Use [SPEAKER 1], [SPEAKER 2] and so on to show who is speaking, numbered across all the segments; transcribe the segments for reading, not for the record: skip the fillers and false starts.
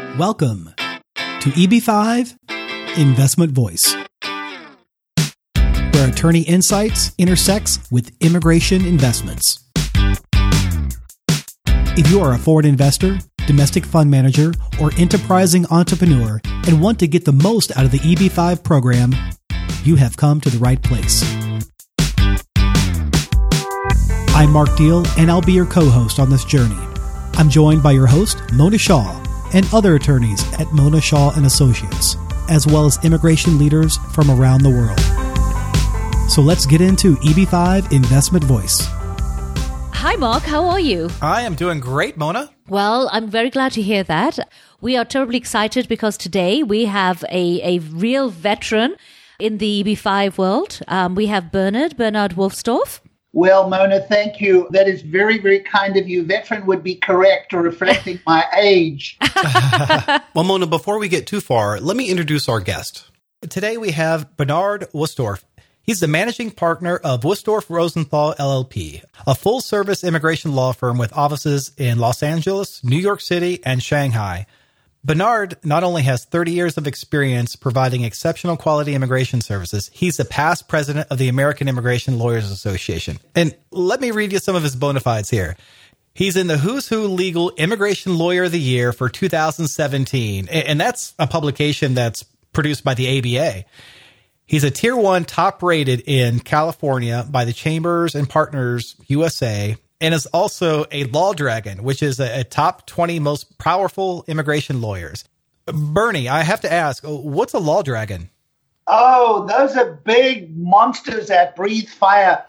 [SPEAKER 1] Welcome to EB5 Investment Voice, where attorney insights intersects with immigration investments. If you are a foreign investor, domestic fund manager, or enterprising entrepreneur and want to get the most out of the EB5 program, you have come to the right place. I'm Mark Deal, and I'll be your co-host on this journey. I'm joined by your host, Mona Shaw, and other attorneys at Mona Shaw & Associates, as well as immigration leaders from around the world. So let's get into EB5 Investment Voice.
[SPEAKER 2] Hi, Mark. How are you?
[SPEAKER 3] I am doing great, Mona.
[SPEAKER 2] Well, I'm very glad to hear that. We are terribly excited because today we have a real veteran in the EB5 world. We have Bernard Wolfsdorf.
[SPEAKER 4] Well, Mona, thank you. That is very, very kind of you. Veteran would be correct or reflecting my age.
[SPEAKER 3] Well, Mona, before we get too far, let me introduce our guest. Today we have Bernard Wolfsdorf. He's the managing partner of Wolfsdorf Rosenthal LLP, a full-service immigration law firm with offices in Los Angeles, New York City, and Shanghai. Bernard not only has 30 years of experience providing exceptional quality immigration services, he's the past president of the American Immigration Lawyers Association. And let me read you some of his bona fides here. He's in the Who's Who Legal Immigration Lawyer of the Year for 2017, and that's a publication that's produced by the ABA. He's a Tier 1 top rated in California by the Chambers and Partners USA, and is also a Law Dragon, which is a top 20 most powerful immigration lawyers. Bernie, I have to ask, what's a Law Dragon?
[SPEAKER 4] Oh, those are big monsters that breathe fire.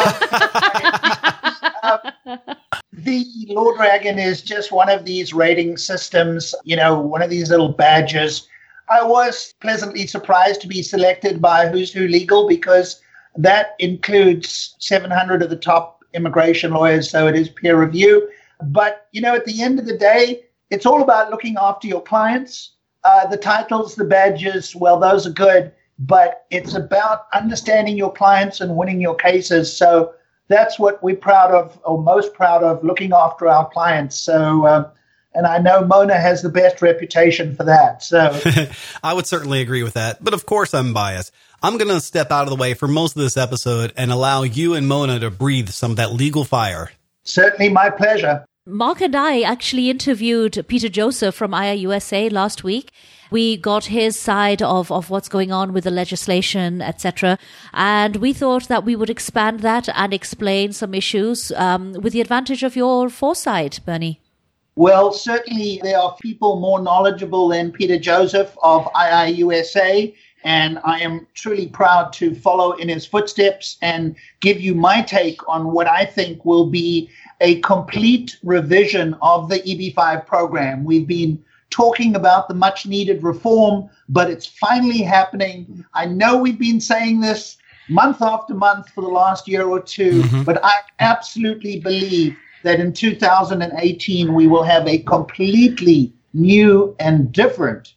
[SPEAKER 4] The Law Dragon is just one of these rating systems, one of these little badges. I was pleasantly surprised to be selected by Who's Who Legal because that includes 700 of the top immigration lawyers, so it is peer review. But, at the end of the day, it's all about looking after your clients. The titles, the badges, well, those are good, but it's about understanding your clients and winning your cases. So that's what we're proud of, or most proud of, looking after our clients. So, and I know Mona has the best reputation for that. So
[SPEAKER 3] I would certainly agree with that. But of course, I'm biased. I'm going to step out of the way for most of this episode and allow you and Mona to breathe some of that legal fire.
[SPEAKER 4] Certainly my pleasure.
[SPEAKER 2] Mark and I actually interviewed Peter Joseph from IIUSA last week. We got his side of what's going on with the legislation, etc. And we thought that we would expand that and explain some issues with the advantage of your foresight, Bernie.
[SPEAKER 4] Well, certainly there are people more knowledgeable than Peter Joseph of IIUSA, and I am truly proud to follow in his footsteps and give you my take on what I think will be a complete revision of the EB5 program. We've been talking about the much needed reform, but it's finally happening. I know we've been saying this month after month for the last year or two, but I absolutely believe that in 2018, we will have a completely new and different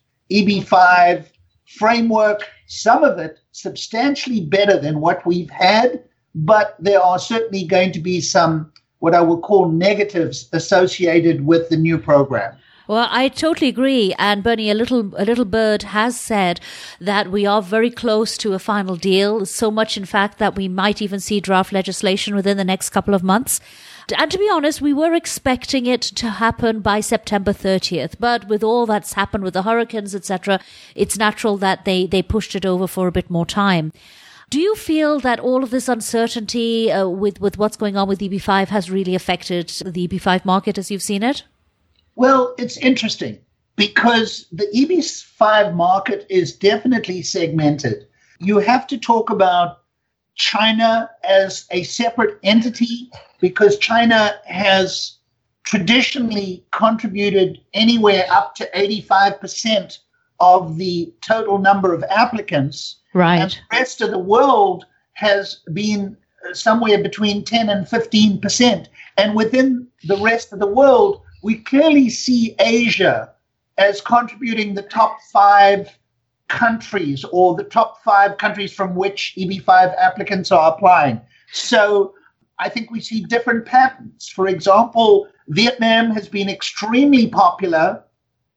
[SPEAKER 4] EB5 framework, some of it substantially better than what we've had, but there are certainly going to be some, what I will call negatives associated with the new program.
[SPEAKER 2] Well, I totally agree. And Bernie, a little bird has said that we are very close to a final deal, so much in fact that we might even see draft legislation within the next couple of months. And to be honest, we were expecting it to happen by September 30th. But with all that's happened with the hurricanes, etc., it's natural that they pushed it over for a bit more time. Do you feel that all of this uncertainty with what's going on with EB5 has really affected the EB5 market as you've seen it?
[SPEAKER 4] Well, it's interesting because the EB5 market is definitely segmented. You have to talk about China as a separate entity because China has traditionally contributed anywhere up to 85% of the total number of applicants.
[SPEAKER 2] Right.
[SPEAKER 4] And the rest of the world has been somewhere between 10 and 15%. And within the rest of the world, we clearly see Asia as contributing the top 5 countries or the top 5 countries from which EB5 applicants are applying. So I think we see different patterns. For example, Vietnam has been extremely popular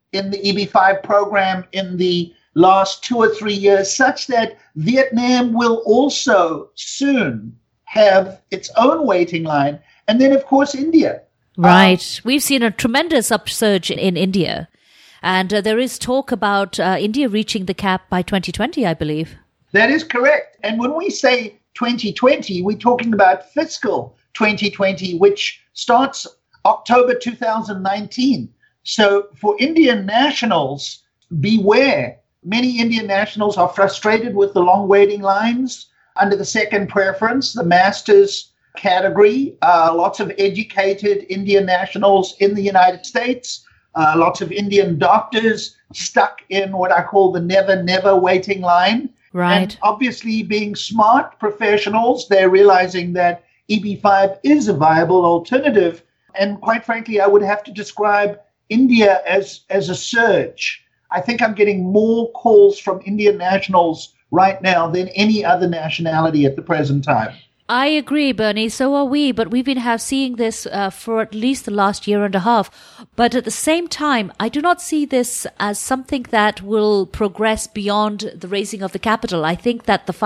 [SPEAKER 4] in the EB5 program in the last 2 or 3 years, such that Vietnam will also soon have its own waiting line. And then, of course, India.
[SPEAKER 2] Right. We've seen a tremendous upsurge in India. And there is talk about India reaching the cap by 2020, I believe.
[SPEAKER 4] That is correct. And when we say 2020, we're talking about fiscal 2020, which starts October 2019. So for Indian nationals, beware. Many Indian nationals are frustrated with the long waiting lines under the second preference, the master's category. Lots of educated Indian nationals in the United States, lots of Indian doctors stuck in what I call the never waiting line.
[SPEAKER 2] Right.
[SPEAKER 4] And obviously, being smart professionals, they're realizing that EB5 is a viable alternative. And quite frankly, I would have to describe India as a surge. I think I'm getting more calls from Indian nationals right now than any other nationality at the present time.
[SPEAKER 2] I agree, Bernie. So are we. But we've been seeing this for at least the last year and a half. But at the same time, I do not see this as something that will progress beyond the raising of the capital. I think that the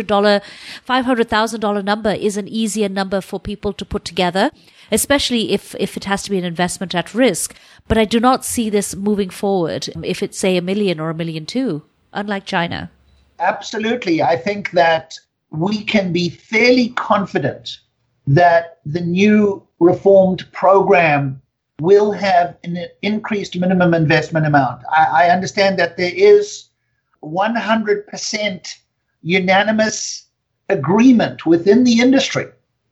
[SPEAKER 2] $500,000 number is an easier number for people to put together, especially if it has to be an investment at risk. But I do not see this moving forward if it's, say, $1 million or $1.2 million, unlike China.
[SPEAKER 4] Absolutely. I think that we can be fairly confident that the new reformed program will have an increased minimum investment amount. I understand that there is 100% unanimous agreement within the industry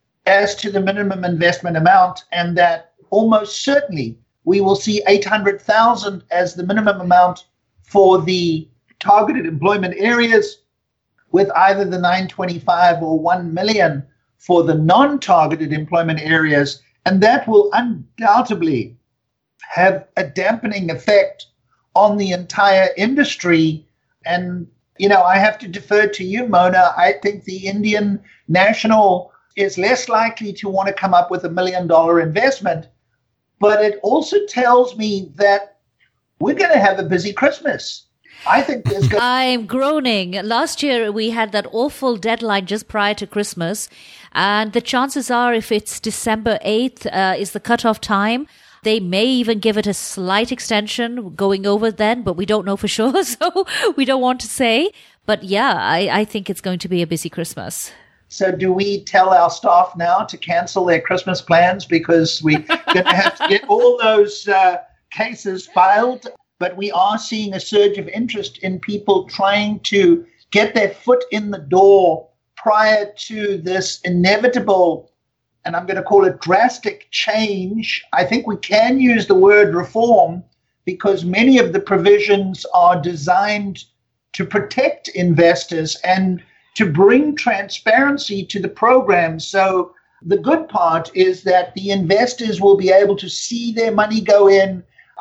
[SPEAKER 4] as to the minimum investment amount, and that almost certainly we will see 800,000 as the minimum amount for the targeted employment areas, with either the 925 or 1 million for the non-targeted employment areas. And that will undoubtedly have a dampening effect on the entire industry. And, I have to defer to you, Mona. I think the Indian national is less likely to want to come up with $1 million investment. But it also tells me that we're going to have a busy Christmas. I think there's good.
[SPEAKER 2] I'm groaning. Last year, we had that awful deadline just prior to Christmas. And the chances are, if it's December 8th is the cutoff time, they may even give it a slight extension going over then, but we don't know for sure. So we don't want to say. But yeah, I think it's going to be a busy Christmas.
[SPEAKER 4] So do we tell our staff now to cancel their Christmas plans because we're going to have to get all those cases filed? But we are seeing a surge of interest in people trying to get their foot in the door prior to this inevitable, and I'm going to call it drastic change. I think we can use the word reform because many of the provisions are designed to protect investors and to bring transparency to the program. So the good part is that the investors will be able to see their money go in.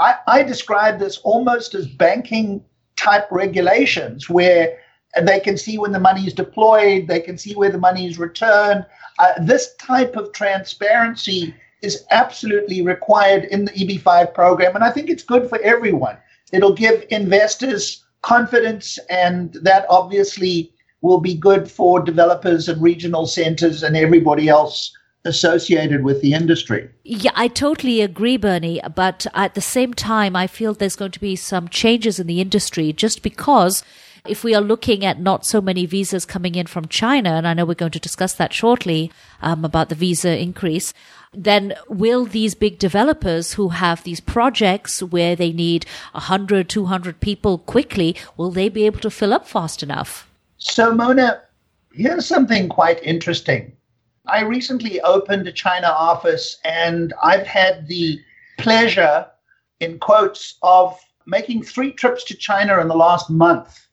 [SPEAKER 4] I describe this almost as banking type regulations where they can see when the money is deployed, they can see where the money is returned. This type of transparency is absolutely required in the EB5 program, and I think it's good for everyone. It'll give investors confidence, and that obviously will be good for developers and regional centers and everybody else associated with the industry.
[SPEAKER 2] Yeah, I totally agree, Bernie. But at the same time, I feel there's going to be some changes in the industry just because if we are looking at not so many visas coming in from China, and I know we're going to discuss that shortly about the visa increase, then will these big developers who have these projects where they need 100, 200 people quickly, will they be able to fill up fast enough?
[SPEAKER 4] So, Mona, here's something quite interesting. I recently opened a China office, and I've had the pleasure, in quotes, of making 3 trips to China in the last month.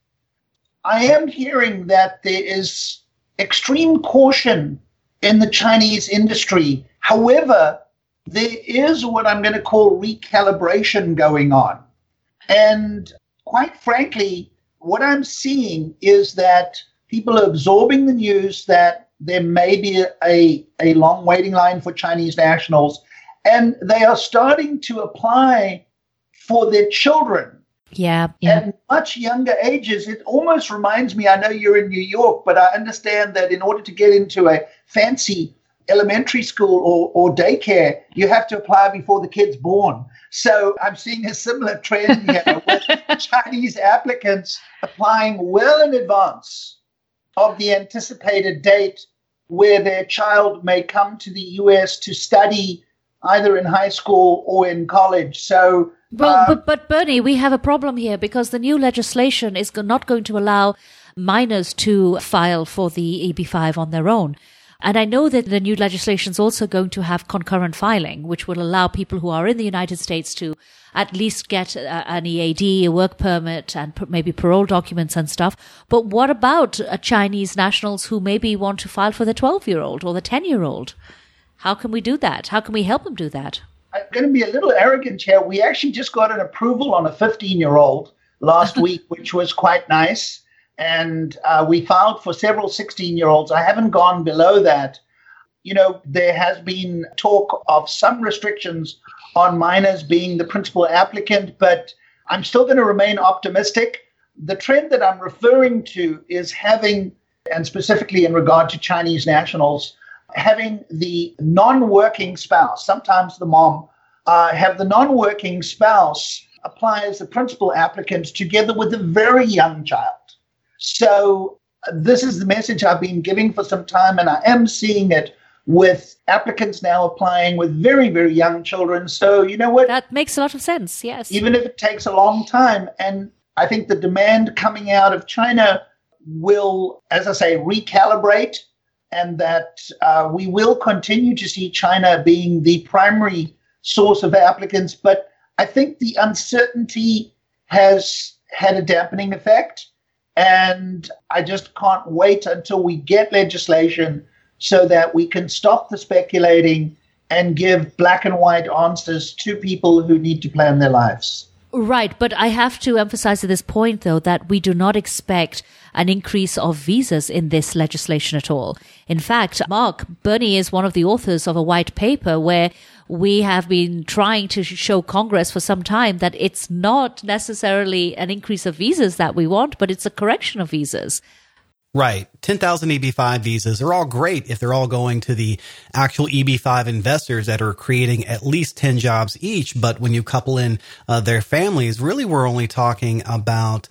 [SPEAKER 4] I am hearing that there is extreme caution in the Chinese industry. However, there is what I'm going to call recalibration going on. And quite frankly, what I'm seeing is that people are absorbing the news that there may be a long waiting line for Chinese nationals, and they are starting to apply for their children.
[SPEAKER 2] Yeah.
[SPEAKER 4] At much younger ages. It almost reminds me, I know you're in New York, but I understand that in order to get into a fancy elementary school or daycare, you have to apply before the kid's born. So I'm seeing a similar trend here with Chinese applicants applying well in advance of the anticipated date where their child may come to the U.S. to study either in high school or in college. So,
[SPEAKER 2] but Bernie, we have a problem here because the new legislation is not going to allow minors to file for the EB-5 on their own. And I know that the new legislation is also going to have concurrent filing, which will allow people who are in the United States to at least get an EAD, a work permit, and maybe parole documents and stuff. But what about Chinese nationals who maybe want to file for the 12-year-old or the 10-year-old? How can we do that? How can we help them do that?
[SPEAKER 4] I'm going to be a little arrogant here. We actually just got an approval on a 15-year-old last week, which was quite nice. And we filed for several 16-year-olds. I haven't gone below that. You know, there has been talk of some restrictions on minors being the principal applicant, but I'm still going to remain optimistic. The trend that I'm referring to is having, and specifically in regard to Chinese nationals, having the non-working spouse, sometimes the mom, have the non-working spouse apply as the principal applicant together with a very young child. So this is the message I've been giving for some time, and I am seeing it with applicants now applying with very, very young children. So you know what?
[SPEAKER 2] That makes a lot of sense, yes.
[SPEAKER 4] Even if it takes a long time. And I think the demand coming out of China will, as I say, recalibrate, and that we will continue to see China being the primary source of applicants. But I think the uncertainty has had a dampening effect. And I just can't wait until we get legislation so that we can stop the speculating and give black and white answers to people who need to plan their lives.
[SPEAKER 2] Right. But I have to emphasize at this point, though, that we do not expect an increase of visas in this legislation at all. In fact, Mark, Bernie is one of the authors of a white paper where we have been trying to show Congress for some time that it's not necessarily an increase of visas that we want, but it's a correction of visas.
[SPEAKER 3] Right. 10,000 EB-5 visas are all great if they're all going to the actual EB-5 investors that are creating at least 10 jobs each. But when you couple in their families, really we're only talking about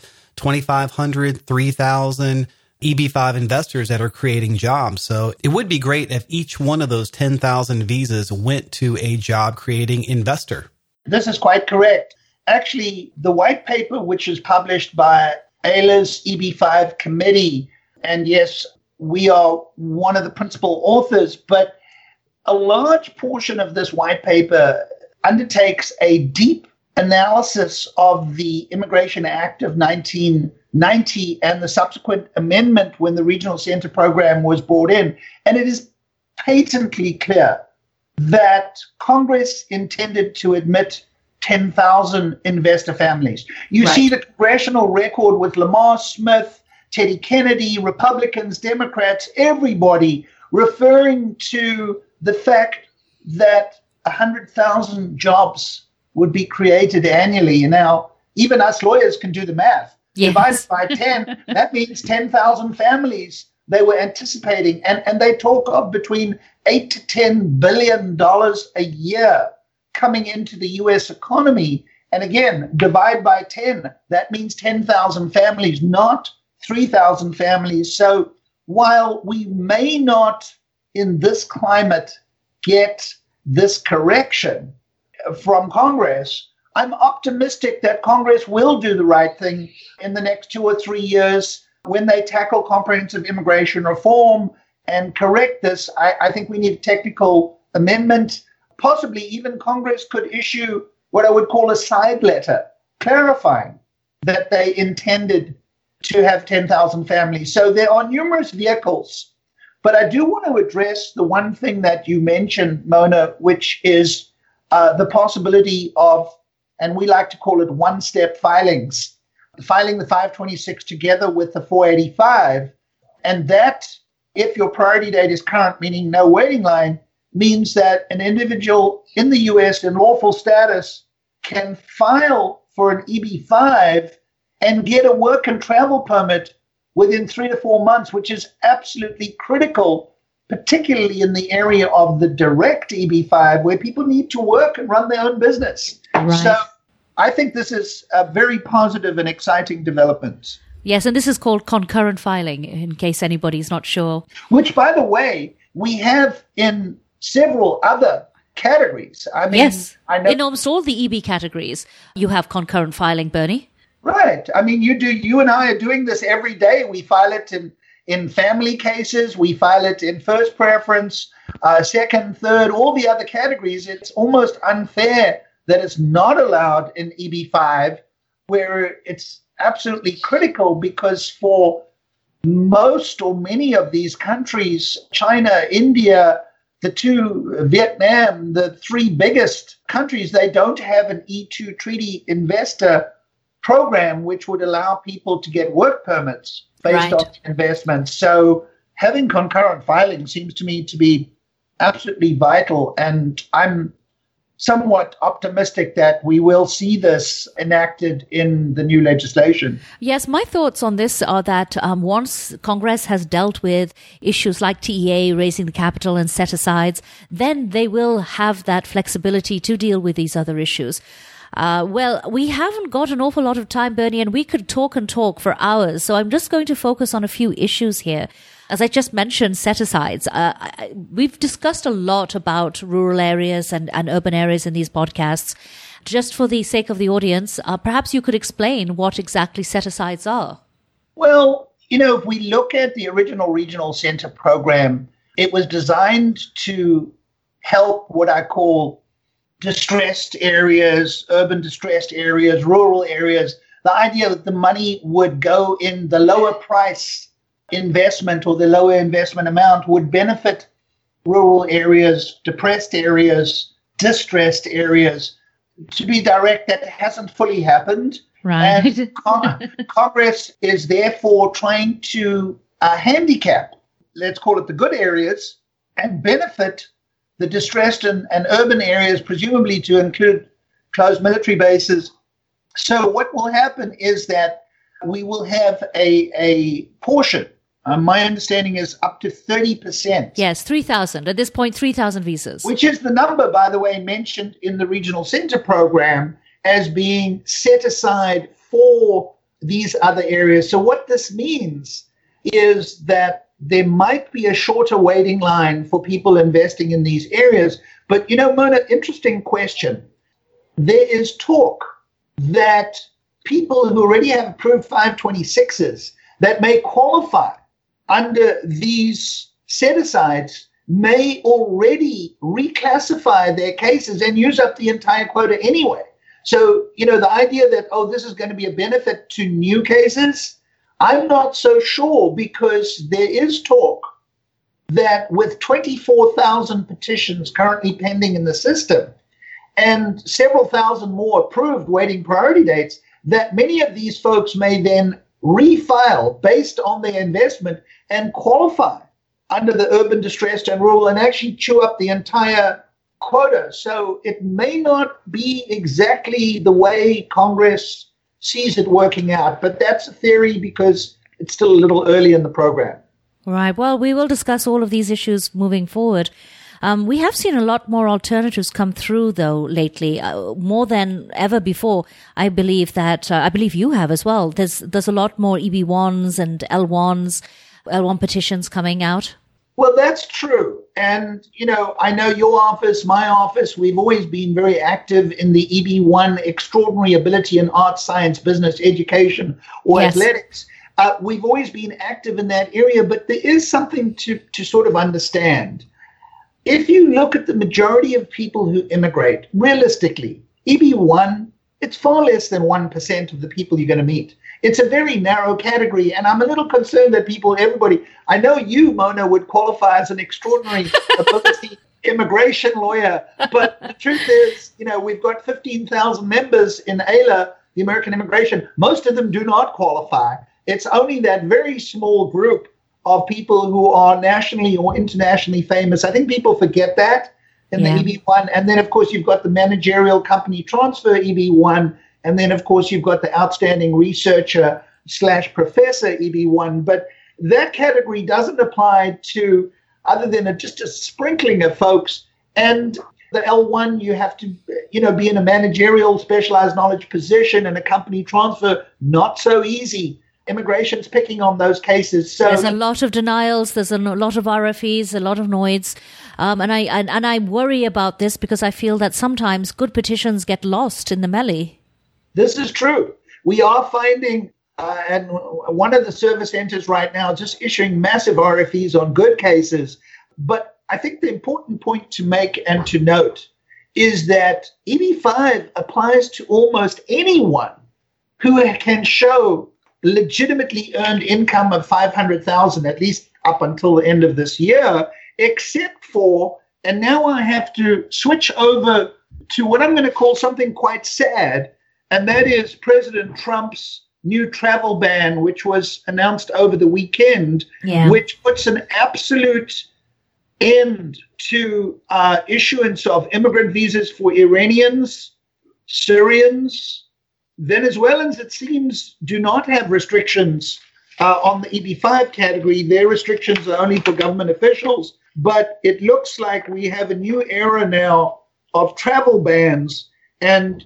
[SPEAKER 3] 2,500, 3,000 EB-5 investors that are creating jobs. So it would be great if each one of those 10,000 visas went to a job creating investor.
[SPEAKER 4] This is quite correct. Actually, the white paper, which is published by AILA's EB-5 committee, and yes, we are one of the principal authors, but a large portion of this white paper undertakes a deep analysis of the Immigration Act of 1990 and the subsequent amendment when the Regional Center program was brought in. And it is patently clear that Congress intended to admit 10,000 investor families. You
[SPEAKER 2] Right.
[SPEAKER 4] see the congressional record with Lamar Smith, Teddy Kennedy, Republicans, Democrats, everybody referring to the fact that 100,000 jobs would be created annually. And now even us lawyers can do the math.
[SPEAKER 2] Yes.
[SPEAKER 4] Divided by 10, that means 10,000 families they were anticipating. And they talk of between $8 to $10 billion a year coming into the U.S. economy. And again, divide by 10, that means 10,000 families, not 3,000 families. So while we may not in this climate get this correction from Congress, I'm optimistic that Congress will do the right thing in the next 2 or 3 years when they tackle comprehensive immigration reform and correct this. I think we need a technical amendment. Possibly even Congress could issue what I would call a side letter clarifying that they intended to have 10,000 families. So there are numerous vehicles. But I do want to address the one thing that you mentioned, Mona, which is the possibility of, and we like to call it one-step filings, filing the 526 together with the 485. And that, if your priority date is current, meaning no waiting line, means that an individual in the U.S. in lawful status can file for an EB-5 and get a work and travel permit within 3 to 4 months, which is absolutely critical, particularly in the area of the direct EB-5, where people need to work and run their own business.
[SPEAKER 2] Right.
[SPEAKER 4] So I think this is a very positive and exciting development.
[SPEAKER 2] Yes, and this is called concurrent filing, in case anybody's not sure.
[SPEAKER 4] Which, by the way, we have in several other categories. I mean,
[SPEAKER 2] Yes,
[SPEAKER 4] I know,
[SPEAKER 2] in almost all the EB categories, you have concurrent filing, Bernie.
[SPEAKER 4] right. I mean, you and I are doing this every day. We file it in family cases. We file it in first preference, second, third, all the other categories. It's almost unfair that it's not allowed in EB-5, where it's absolutely critical, because for most or many of these countries, China, India, the two, Vietnam, the three biggest countries, they don't have an E2 treaty investor program which would allow people to get work permits based on investments. So having concurrent filing seems to me to be absolutely vital, and I'm somewhat optimistic that we will see this enacted in the new legislation.
[SPEAKER 2] Yes, my thoughts on this are that once Congress has dealt with issues like TEA, raising the capital and set-asides, then they will have that flexibility to deal with these other issues. Well, we haven't got an awful lot of time, Bernie, and we could talk and talk for hours. So I'm just going to focus on a few issues here. As I just mentioned, set-asides. We've discussed a lot about rural areas and urban areas in these podcasts. Just for the sake of the audience, perhaps you could explain what exactly set-asides are.
[SPEAKER 4] Well, if we look at the original Regional Center program, it was designed to help what I call distressed areas, urban distressed areas, rural areas. The idea that the money would go in the lower price investment or the lower investment amount would benefit rural areas, depressed areas, distressed areas. To be direct, that hasn't fully happened.
[SPEAKER 2] Right.
[SPEAKER 4] And Congress is therefore trying to handicap, let's call it the good areas, and benefit the distressed and urban areas, presumably to include closed military bases. So what will happen is that we will have a portion. My understanding is up to 30%.
[SPEAKER 2] Yes, 3,000. At this point, 3,000 visas.
[SPEAKER 4] Which is the number, by the way, mentioned in the Regional Center program as being set aside for these other areas. So what this means is that there might be a shorter waiting line for people investing in these areas. But, Mona, interesting question. There is talk that people who already have approved 526s that may qualify under these set-asides may already reclassify their cases and use up the entire quota anyway. So, the idea that, this is going to be a benefit to new cases, I'm not so sure, because there is talk that with 24,000 petitions currently pending in the system and several thousand more approved waiting priority dates, that many of these folks may then refile based on their investment and qualify under the urban distressed and rural and actually chew up the entire quota. So it may not be exactly the way Congress sees it working out, but that's a theory because it's still a little early in the program.
[SPEAKER 2] Right. Well, we will discuss all of these issues moving forward. We have seen a lot more alternatives come through, though, lately, more than ever before. I believe you have as well. There's a lot more EB1s and L1 petitions coming out.
[SPEAKER 4] Well, that's true. And, I know your office, my office, we've always been very active in the EB1 extraordinary ability in art, science, business, education, or
[SPEAKER 2] Yes.
[SPEAKER 4] athletics. We've always been active in that area, but there is something to sort of understand. If you look at the majority of people who immigrate, realistically, EB1, it's far less than 1% of the people you're going to meet. It's a very narrow category, and I'm a little concerned that everybody, I know you, Mona, would qualify as an extraordinary ability immigration lawyer, but the truth is, we've got 15,000 members in AILA, the American Immigration. Most of them do not qualify. It's only that very small group of people who are nationally or internationally famous. I think people forget that. in the EB1. And then, of course, you've got the managerial company transfer EB1. And then, of course, you've got the outstanding researcher / professor EB1. But that category doesn't apply to other than just a sprinkling of folks. And the L1, you have to, be in a managerial specialized knowledge position, and a company transfer, not so easy. Immigration's picking on those cases. So
[SPEAKER 2] there's a lot of denials. There's a lot of RFEs, a lot of noids. And I worry about this because I feel that sometimes good petitions get lost in the melee.
[SPEAKER 4] This is true. We are finding, and one of the service centers right now is just issuing massive RFEs on good cases. But I think the important point to make and to note is that EB5 applies to almost anyone who can show legitimately earned income of $500,000, at least up until the end of this year, except for, and now I have to switch over to what I'm going to call something quite sad, and that is President Trump's new travel ban, which was announced over the weekend, which puts an absolute end to issuance of immigrant visas for Iranians, Syrians, Venezuelans. It seems do not have restrictions on the EB5 category. Their restrictions are only for government officials. But it looks like we have a new era now of travel bans, and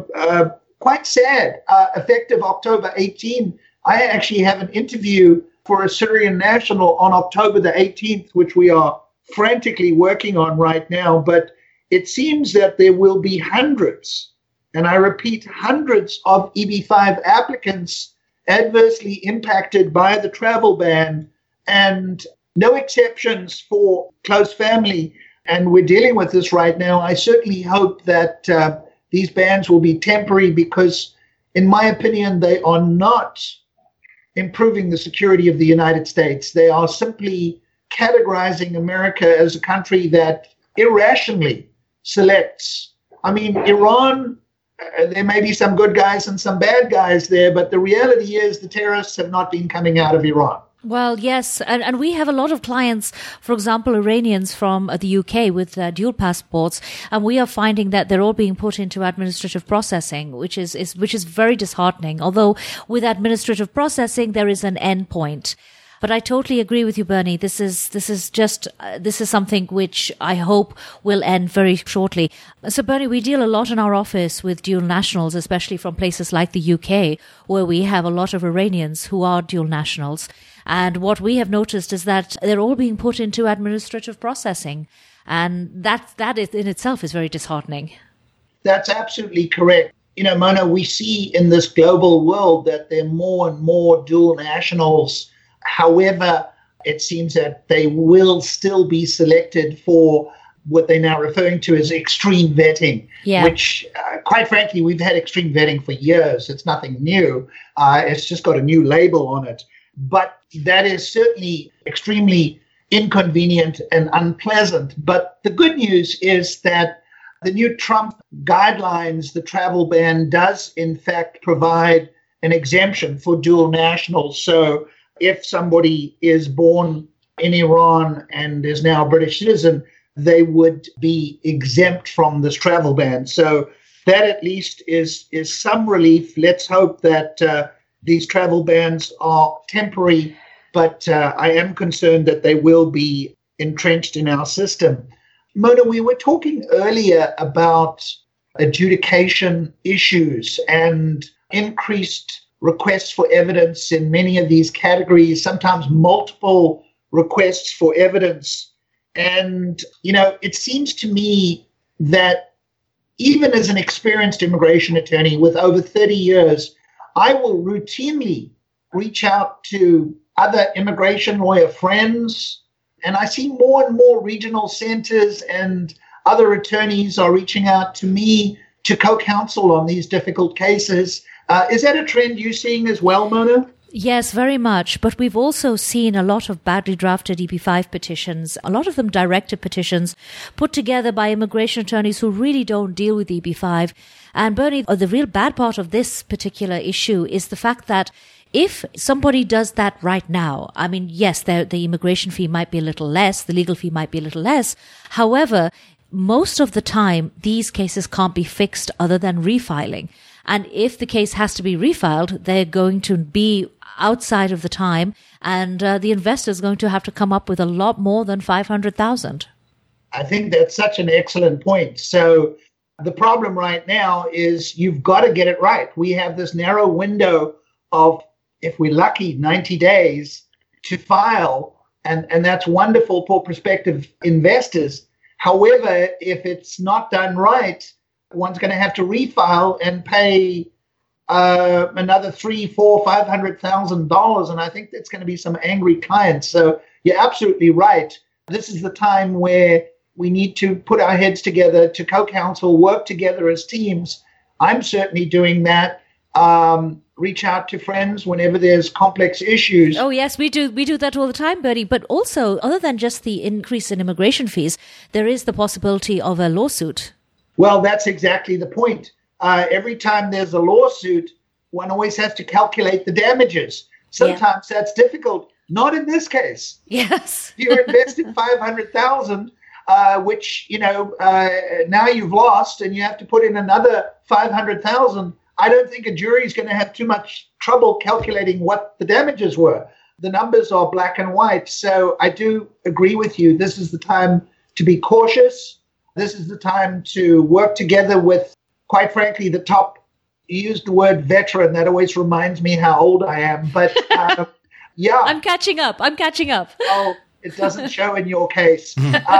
[SPEAKER 4] quite sad. Effective October 18, I actually have an interview for a Syrian national on October the 18th, which we are frantically working on right now. But it seems that there will be hundreds, and I repeat, hundreds of EB5 applicants adversely impacted by the travel ban, and no exceptions for close family. And we're dealing with this right now. I certainly hope that these bans will be temporary because, in my opinion, they are not improving the security of the United States. They are simply categorizing America as a country that irrationally selects. I mean, Iran, there may be some good guys and some bad guys there, but the reality is the terrorists have not been coming out of Iran.
[SPEAKER 2] Well, yes, and we have a lot of clients, for example, Iranians from the UK with dual passports, and we are finding that they're all being put into administrative processing, which is very disheartening. Although with administrative processing, there is an end point. But I totally agree with you, Bernie. This is something which I hope will end very shortly. So, Bernie, we deal a lot in our office with dual nationals, especially from places like the UK, where we have a lot of Iranians who are dual nationals. And what we have noticed is that they're all being put into administrative processing. And that is in itself is very disheartening.
[SPEAKER 4] That's absolutely correct. Mona, we see in this global world that there are more and more dual nationals. However, it seems that they will still be selected for what they're now referring to as extreme vetting, which, quite frankly, we've had extreme vetting for years. It's nothing new. It's just got a new label on it. But that is certainly extremely inconvenient and unpleasant. But the good news is that the new Trump guidelines, the travel ban, does in fact provide an exemption for dual nationals. So if somebody is born in Iran and is now a British citizen, they would be exempt from this travel ban. So that at least is some relief. Let's hope that these travel bans are temporary, but I am concerned that they will be entrenched in our system. Mona, we were talking earlier about adjudication issues and increased requests for evidence in many of these categories, sometimes multiple requests for evidence. And, it seems to me that even as an experienced immigration attorney with over 30 years, I will routinely reach out to other immigration lawyer friends, and I see more and more regional centers and other attorneys are reaching out to me to co-counsel on these difficult cases. Is that a trend you're seeing as well, Mona?
[SPEAKER 2] Yes, very much. But we've also seen a lot of badly drafted EB5 petitions, a lot of them directed petitions put together by immigration attorneys who really don't deal with EB5. And Bernie, the real bad part of this particular issue is the fact that if somebody does that right now, I mean, yes, the immigration fee might be a little less, the legal fee might be a little less. However, most of the time, these cases can't be fixed other than refiling. And if the case has to be refiled, they're going to be outside of the time, and the investor is going to have to come up with a lot more than $500,000.
[SPEAKER 4] I think that's such an excellent point. So the problem right now is you've got to get it right. We have this narrow window of, if we're lucky, 90 days to file, and that's wonderful for prospective investors. However, if it's not done right, one's going to have to refile and pay another $300,000, $400,000, $500,000, and I think that's going to be some angry clients. So you're absolutely right. This is the time where we need to put our heads together to co-counsel, work together as teams. I'm certainly doing that. Reach out to friends whenever there's complex issues.
[SPEAKER 2] Oh, yes, we do. We do that all the time, Bernie. But also, other than just the increase in immigration fees, there is the possibility of a lawsuit.
[SPEAKER 4] Well, that's exactly the point. Every time there's a lawsuit, one always has to calculate the damages. Sometimes that's difficult. Not in this case.
[SPEAKER 2] Yes.
[SPEAKER 4] You're investing $500,000, which, now you've lost, and you have to put in another $500,000. I don't think a jury is going to have too much trouble calculating what the damages were. The numbers are black and white. So I do agree with you. This is the time to be cautious. This is the time to work together with, quite frankly, the top. You used the word veteran. That always reminds me how old I am. But yeah.
[SPEAKER 2] I'm catching up.
[SPEAKER 4] Oh, it doesn't show in your case.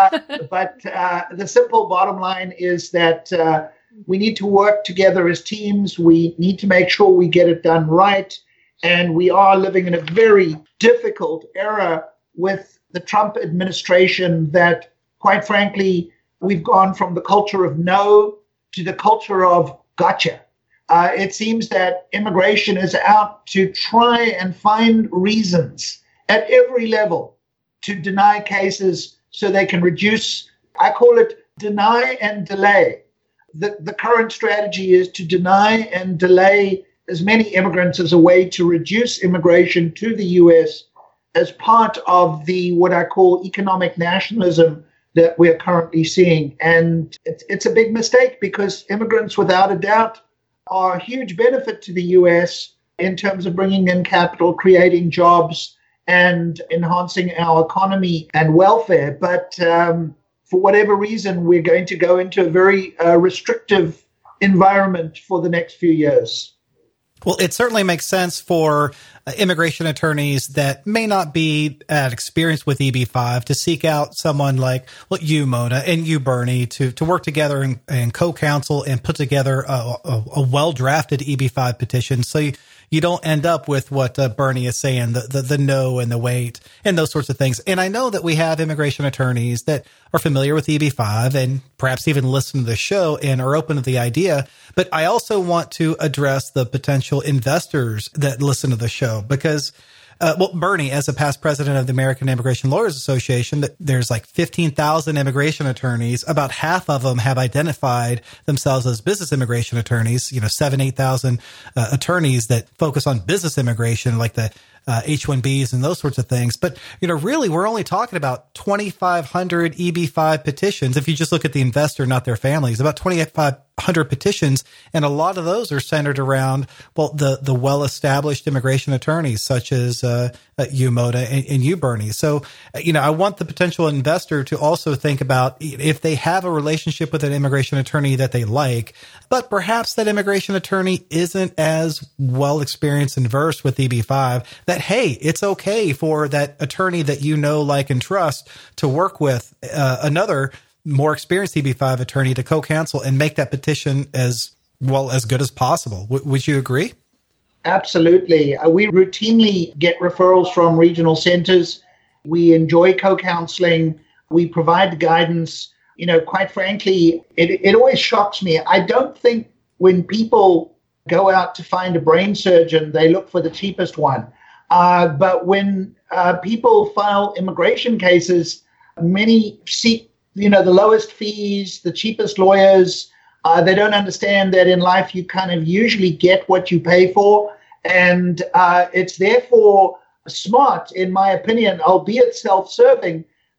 [SPEAKER 4] But the simple bottom line is that we need to work together as teams. We need to make sure we get it done right. And we are living in a very difficult era with the Trump administration that, quite frankly, we've gone from the culture of no to the culture of gotcha. It seems that immigration is out to try and find reasons at every level to deny cases so they can reduce. I call it deny and delay. The current strategy is to deny and delay as many immigrants as a way to reduce immigration to the U.S. as part of the what I call economic nationalism that we're currently seeing. And it's a big mistake because immigrants, without a doubt, are a huge benefit to the U.S. in terms of bringing in capital, creating jobs, and enhancing our economy and welfare. But for whatever reason, we're going to go into a very restrictive environment for the next few years.
[SPEAKER 3] Well, it certainly makes sense for immigration attorneys that may not be experienced with EB-5 to seek out someone like you, Mona, and you, Bernie, to work together and co-counsel and put together a well-drafted EB-5 petition. So you don't end up with what Bernie is saying, the no and the wait and those sorts of things. And I know that we have immigration attorneys that are familiar with EB-5 and perhaps even listen to the show and are open to the idea. But I also want to address the potential investors that listen to the show because, Bernie, as a past president of the American Immigration Lawyers Association, there's like 15,000 immigration attorneys. About half of them have identified themselves as business immigration attorneys, 7,000, 8,000 attorneys that focus on business immigration, like the H-1Bs and those sorts of things. But, really, we're only talking about 2,500 EB-5 petitions. If you just look at the investor, not their families, about 2,500 petitions. And a lot of those are centered around, the well-established immigration attorneys, such as you, Mona, and you, Bernie. So, I want the potential investor to also think about if they have a relationship with an immigration attorney that they like, but perhaps that immigration attorney isn't as well experienced and versed with EB-5, that, hey, it's okay for that attorney that like, and trust to work with another more experienced EB-5 attorney to co-counsel and make that petition as good as possible. Would you agree?
[SPEAKER 4] Absolutely. We routinely get referrals from regional centers. We enjoy co-counseling. We provide guidance. Quite frankly, it always shocks me. I don't think when people go out to find a brain surgeon, they look for the cheapest one. But when people file immigration cases, many seek, the lowest fees, the cheapest lawyers. They don't understand that in life you kind of usually get what you pay for. And it's therefore smart, in my opinion, albeit self-serving,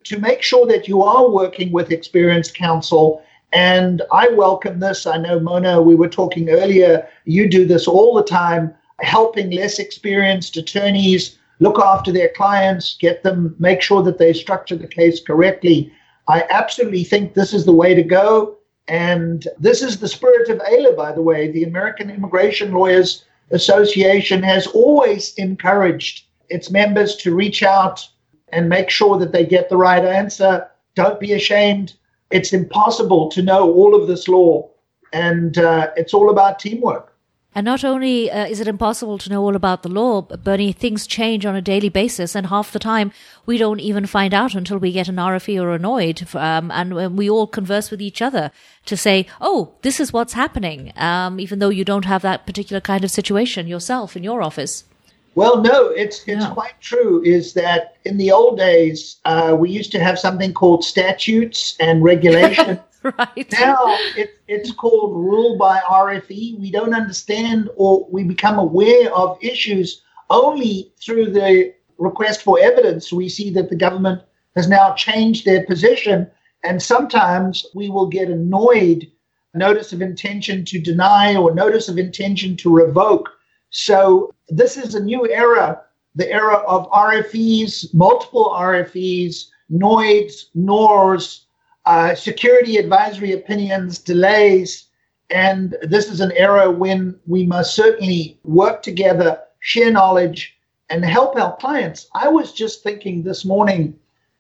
[SPEAKER 4] to make sure that you are working with experienced counsel. And I welcome this. I know, Mona, we were talking earlier, you do this all the time, helping less experienced attorneys look after their clients, make sure that they structure the case correctly. I absolutely think this is the way to go. And this is the spirit of AILA, by the way. The American Immigration Lawyers Association has always encouraged its members to reach out and make sure that they get the right answer. Don't be ashamed. It's impossible to know all of this law, and it's all about teamwork.
[SPEAKER 2] And not only is it impossible to know all about the law, Bernie, things change on a daily basis, and half the time we don't even find out until we get an RFE or an OID, and we all converse with each other to say, oh, this is what's happening, even though you don't have that particular kind of situation yourself in your office.
[SPEAKER 4] Well, no, it's quite true, is that in the old days, we used to have something called statutes and regulations.
[SPEAKER 2] Right.
[SPEAKER 4] Now it's called rule by RFE. We don't understand, or we become aware of issues only through the request for evidence. We see that the government has now changed their position, and sometimes we will get annoyed, notice of intention to deny or notice of intention to revoke. So this is a new era, the era of RFEs, multiple RFEs, NOIDs, NORs, security advisory opinions, delays, and this is an era when we must certainly work together, share knowledge, and help our clients. I was just thinking this morning,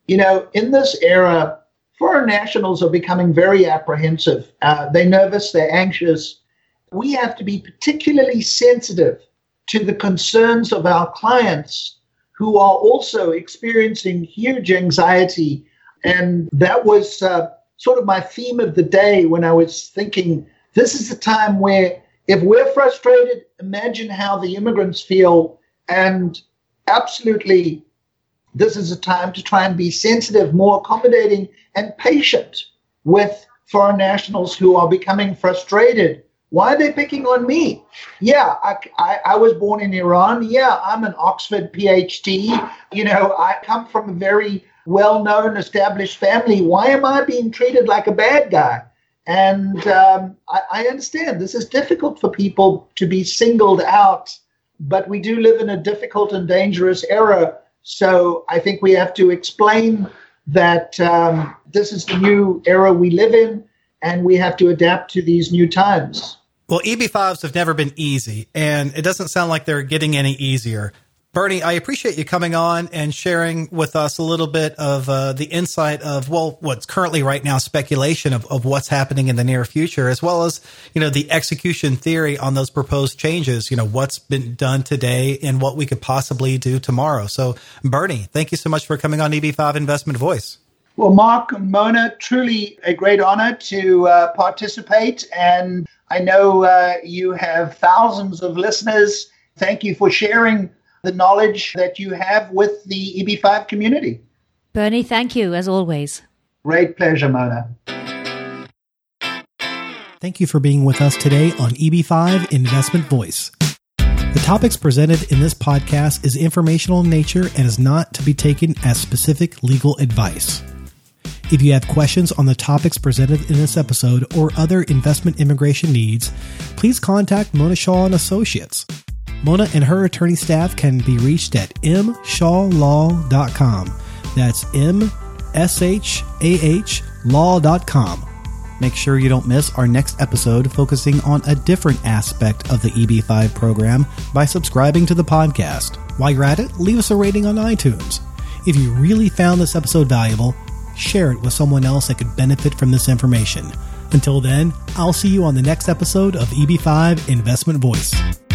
[SPEAKER 4] in this era, foreign nationals are becoming very apprehensive. They're nervous, they're anxious. We have to be particularly sensitive to the concerns of our clients who are also experiencing huge anxiety. And that was sort of my theme of the day when I was thinking, this is a time where if we're frustrated, imagine how the immigrants feel. And absolutely, this is a time to try and be sensitive, more accommodating, and patient with foreign nationals who are becoming frustrated. Why are they picking on me? Yeah, I was born in Iran. Yeah, I'm an Oxford PhD. I come from a very well-known, established family. Why am I being treated like a bad guy? And I understand this is difficult for people to be singled out, but we do live in a difficult and dangerous era. So I think we have to explain that this is the new era we live in, and we have to adapt to these new times.
[SPEAKER 3] Well, EB-5s have never been easy, and it doesn't sound like they're getting any easier. Bernie, I appreciate you coming on and sharing with us a little bit of the insight of, what's currently right now speculation of what's happening in the near future, as well as, the execution theory on those proposed changes, what's been done today and what we could possibly do tomorrow. So, Bernie, thank you so much for coming on EB-5 Investment Voice.
[SPEAKER 4] Well, Mark and Mona, truly a great honor to participate. And I know you have thousands of listeners. Thank you for sharing the knowledge that you have with the EB-5 community.
[SPEAKER 2] Bernie, thank you, as always.
[SPEAKER 4] Great pleasure, Mona.
[SPEAKER 1] Thank you for being with us today on EB-5 Investment Voice. The topics presented in this podcast is informational in nature and is not to be taken as specific legal advice. If you have questions on the topics presented in this episode or other investment immigration needs, please contact Mona Shaw & Associates. Mona and her attorney staff can be reached at mshawlaw.com. That's mshawlaw.com. Make sure you don't miss our next episode focusing on a different aspect of the EB-5 program by subscribing to the podcast. While you're at it, leave us a rating on iTunes. If you really found this episode valuable, share it with someone else that could benefit from this information. Until then, I'll see you on the next episode of EB-5 Investment Voice.